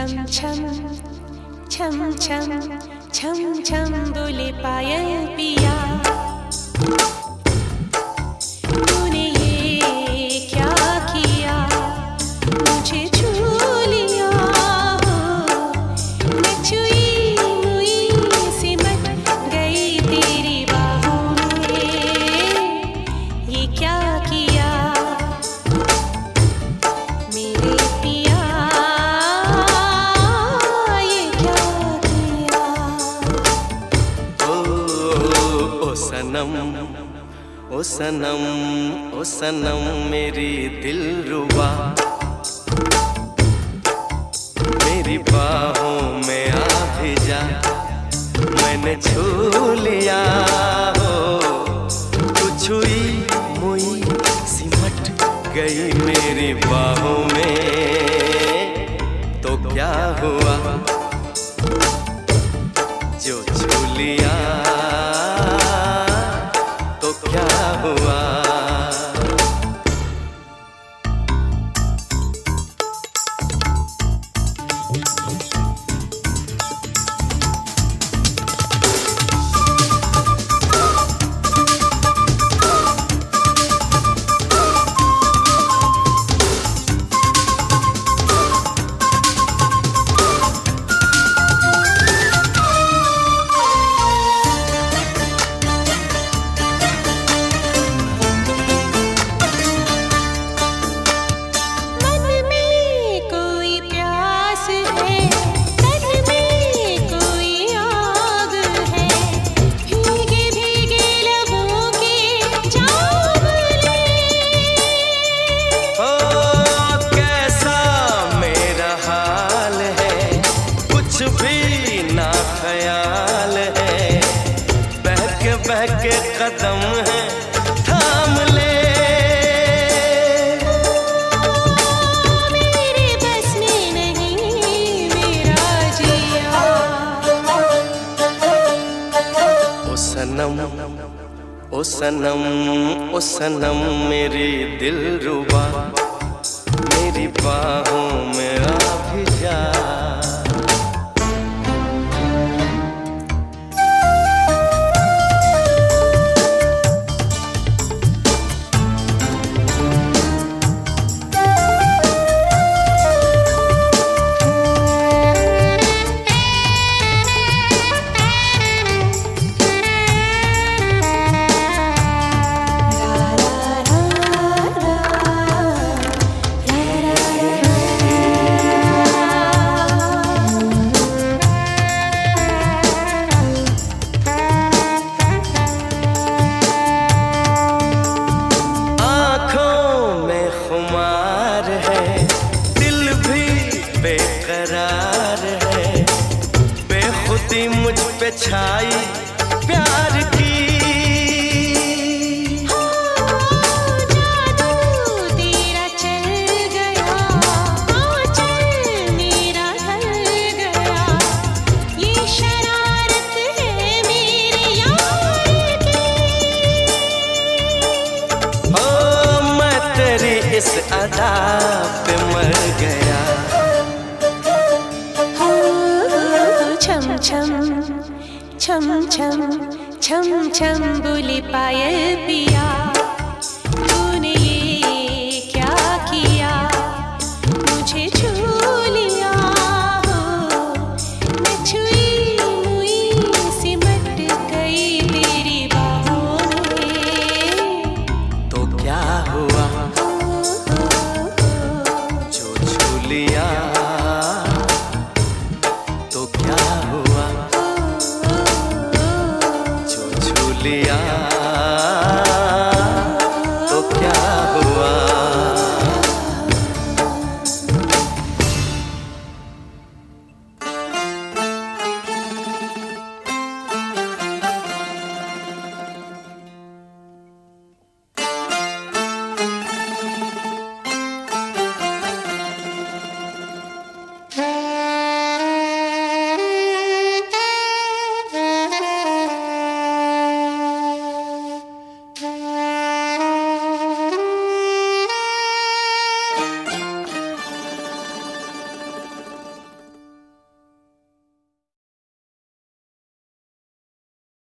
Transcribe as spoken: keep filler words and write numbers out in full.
छम छम छम छम छम छम बोले पायल पिया। तूने ये क्या किया, मुझे छू लिया हो। मैं छुई मुई सिमट गई तेरी बाहों में। ये क्या किया मेरे पिया, ये क्या किया। ओ सनम ओ सनम ओ सनम मेरी दिलरुबा, मेरी बाहों में आ भी जा। मैंने छू लिया हो, तू छुई मुई सिमट गई मेरी बाहों में। तो क्या हुआ जो छू लिया, तो क्या हुआ। ख्याल है बहके बहके कदम है, थाम ले। मेरे बस में नहीं मेरा जिया। ओ सनम ओ सनम ओ सनम मेरी दिलरुबा, मेरी बाहों में आ भी जा। बेकरार है बेखुदी मुझ पे छाई प्यार की। जादू तेरा चल गया, आंचल मेरा ढल गया। ये शरारत है मेरे यार की। ओ मैं तेरी इस अदा पे मर गया। छम छम छम छम छम छम बोले पायल पिया।